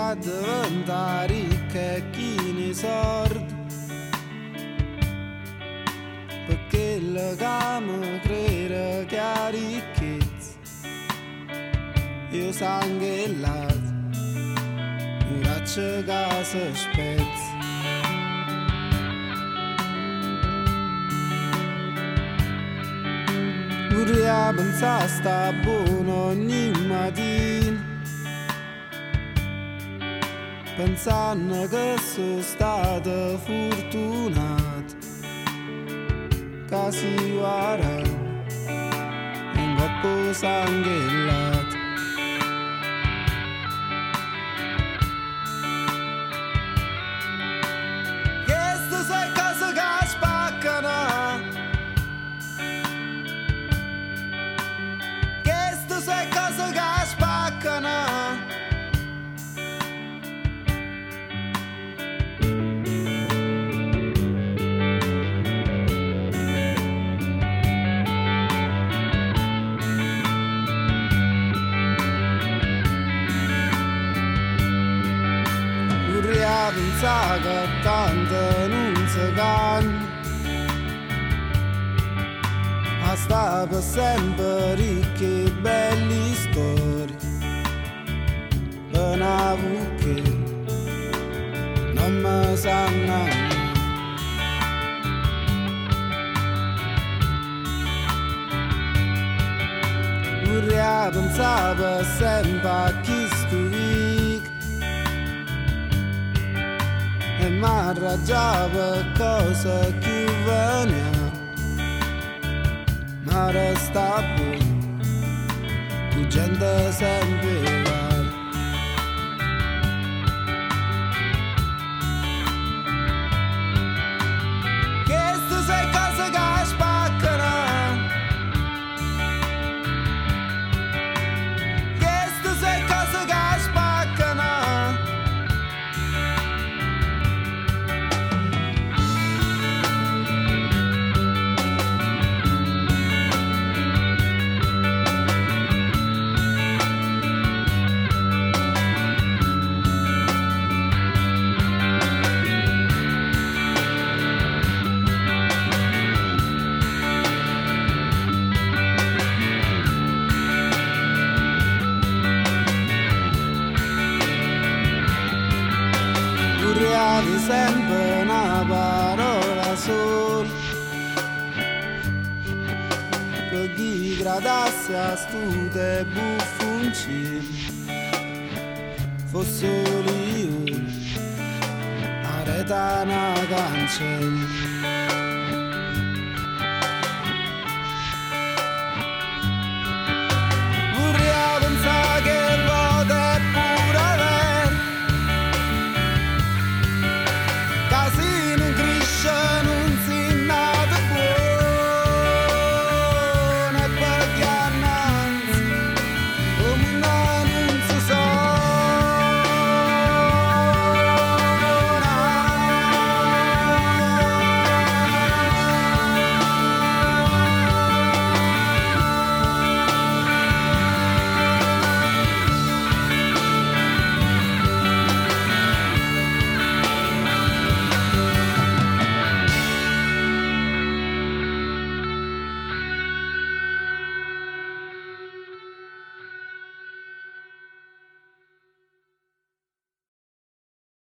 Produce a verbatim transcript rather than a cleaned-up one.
a diventare ricca e chi ne sordi, perché il legame crede che ha ricchezza io sangue e lato un raccio che si spezza. Vorrei pensare sta buono ogni mattina, pensando che sono stato fortunato, che si guarda un coppo sanguillato. Queste sono cose che spaccano, queste sono cose che spaccano. Pensare che tanto non si cambia, ma sta per sempre ricche e belle storie, per una che non mi sanno. Vorrei pensare per sempre a chi studica e m'arraggiava cosa più venia, ma resta buono, tu gente sempre uguale. Queste sono cose che spaccano, queste sono cose che spaccano. Vorrei sempre una parola sola per chi gradasse a stute buffoncine, fosse solo io a rete una cancella.